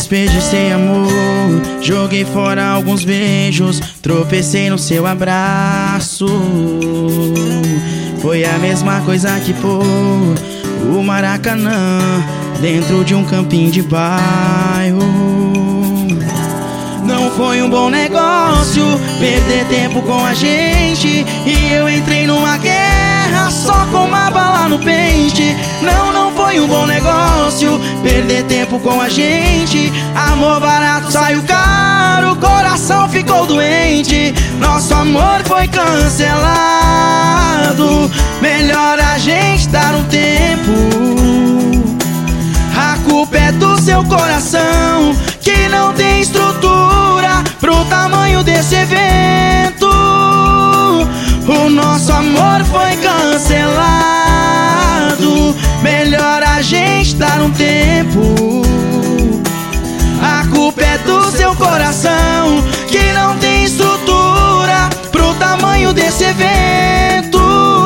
Desperdicei amor, joguei fora alguns beijos, tropecei no seu abraço. Foi a mesma coisa que pôr o Maracanã dentro de um campinho de bairro. Não foi um bom negócio perder tempo com a gente, e eu entrei numa guerra só com uma bala no pente. Não foi um bom negócio perder tempo com a gente. Amor barato saiu caro, coração ficou doente. Nosso amor foi cancelado. Melhor a gente dar um tempo. A culpa é do seu coração, que não tem estrutura pro tamanho desse evento. O nosso amor foi cancelado. Melhor a gente dar um tempo. A culpa é do seu coração, que não tem estrutura pro tamanho desse evento.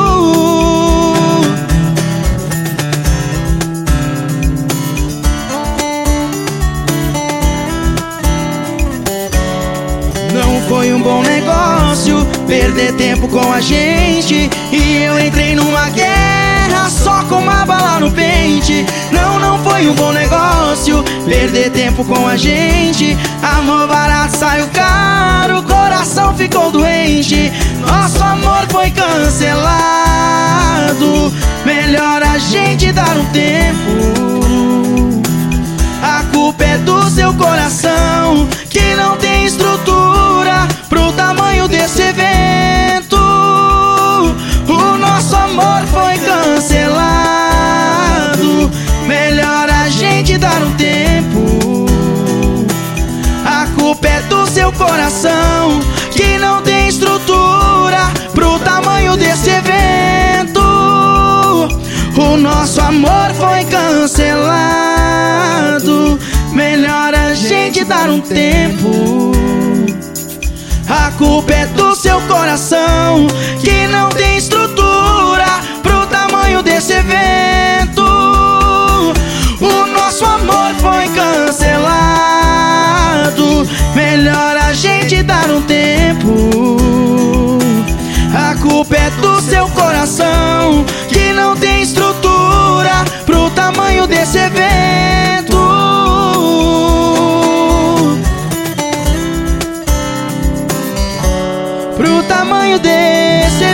Não foi um bom negócio perder tempo com a gente, e eu entrei numa guerra só com uma bala no pente. Não foi um bom negócio perder tempo com a gente. Amor barato saiu caro, coração ficou doente. Nosso amor foi cancelado. Melhor a gente dar um tempo. A culpa é do seu coração, que não tem estrutura pro tamanho desse evento. O nosso amor foi cancelado. Melhor a gente dar um tempo. A culpa é do seu coração, que não tem estrutura pro tamanho desse evento. O nosso amor foi cancelado. Melhor a gente dar um tempo. A culpa é do seu coração, que não tem estrutura pro tamanho desse evento. O nosso amor foi cancelado. Melhor a gente dar um tempo. A culpa é do seu coração, que não tem estrutura pro tamanho desse evento. Pro tamanho desse